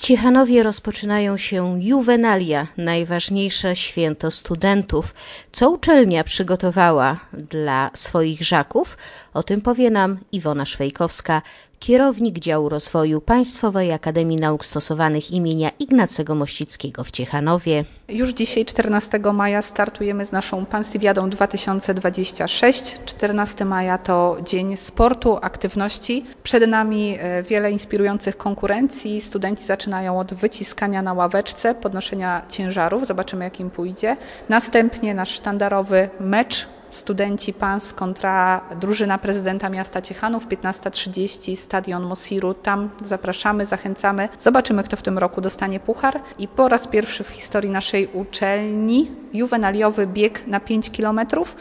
Ciechanowie rozpoczynają się juwenalia, najważniejsze święto studentów. Co uczelnia przygotowała dla swoich żaków? O tym powie nam Iwona Szwejkowska, kierownik działu rozwoju Państwowej Akademii Nauk Stosowanych imienia Ignacego Mościckiego w Ciechanowie. Już dzisiaj, 14 maja, startujemy z naszą Pansywiadą 2026. 14 maja to Dzień Sportu, Aktywności. Przed nami wiele inspirujących konkurencji. Studenci zaczynają od wyciskania na ławeczce, podnoszenia ciężarów. Zobaczymy, jak im pójdzie. Następnie nasz sztandarowy mecz. Studenci PANS kontra drużyna prezydenta miasta Ciechanów, 15:30, stadion Mosiru. Tam zapraszamy, zachęcamy. Zobaczymy, kto w tym roku dostanie puchar. I po raz pierwszy w historii naszej uczelni juwenaliowy bieg na 5 km,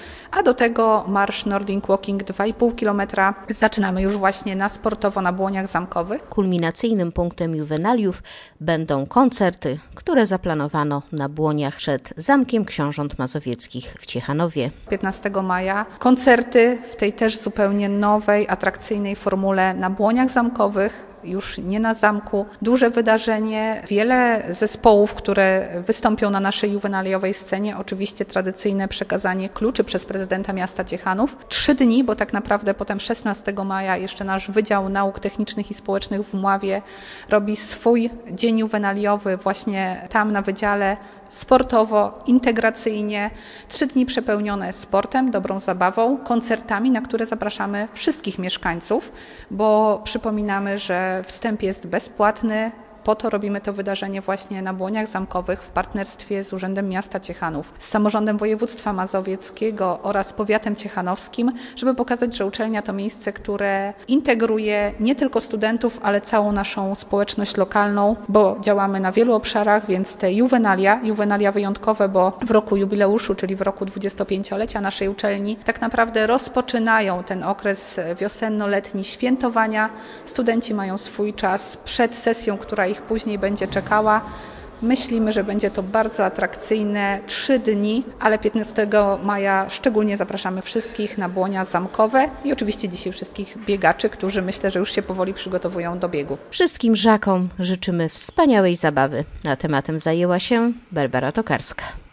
a do tego marsz Nordic Walking 2,5 km. Zaczynamy już właśnie na sportowo na Błoniach Zamkowych. Kulminacyjnym punktem juwenaliów będą koncerty, które zaplanowano na Błoniach przed Zamkiem Książąt Mazowieckich w Ciechanowie. 15 maja koncerty w tej też zupełnie nowej, atrakcyjnej formule na Błoniach Zamkowych. Już nie na zamku. Duże wydarzenie, wiele zespołów, które wystąpią na naszej juwenaliowej scenie. Oczywiście tradycyjne przekazanie kluczy przez prezydenta miasta Ciechanów. 3 dni, bo tak naprawdę potem 16 maja jeszcze nasz Wydział Nauk Technicznych i Społecznych w Mławie robi swój dzień juwenaliowy właśnie tam na wydziale, sportowo, integracyjnie. 3 dni przepełnione sportem, dobrą zabawą, koncertami, na które zapraszamy wszystkich mieszkańców, bo przypominamy, że wstęp jest bezpłatny. Po to robimy to wydarzenie właśnie na Błoniach Zamkowych w partnerstwie z Urzędem Miasta Ciechanów, z Samorządem Województwa Mazowieckiego oraz Powiatem Ciechanowskim, żeby pokazać, że uczelnia to miejsce, które integruje nie tylko studentów, ale całą naszą społeczność lokalną, bo działamy na wielu obszarach, więc te juwenalia wyjątkowe, bo w roku jubileuszu, czyli w roku 25-lecia naszej uczelni, tak naprawdę rozpoczynają ten okres wiosenno-letni świętowania. Studenci mają swój czas przed sesją, która ich później będzie czekała. Myślimy, że będzie to bardzo atrakcyjne 3 dni, ale 15 maja szczególnie zapraszamy wszystkich na Błonia Zamkowe i oczywiście dzisiaj wszystkich biegaczy, którzy myślę, że już się powoli przygotowują do biegu. Wszystkim żakom życzymy wspaniałej zabawy. A tematem zajęła się Barbara Tokarska.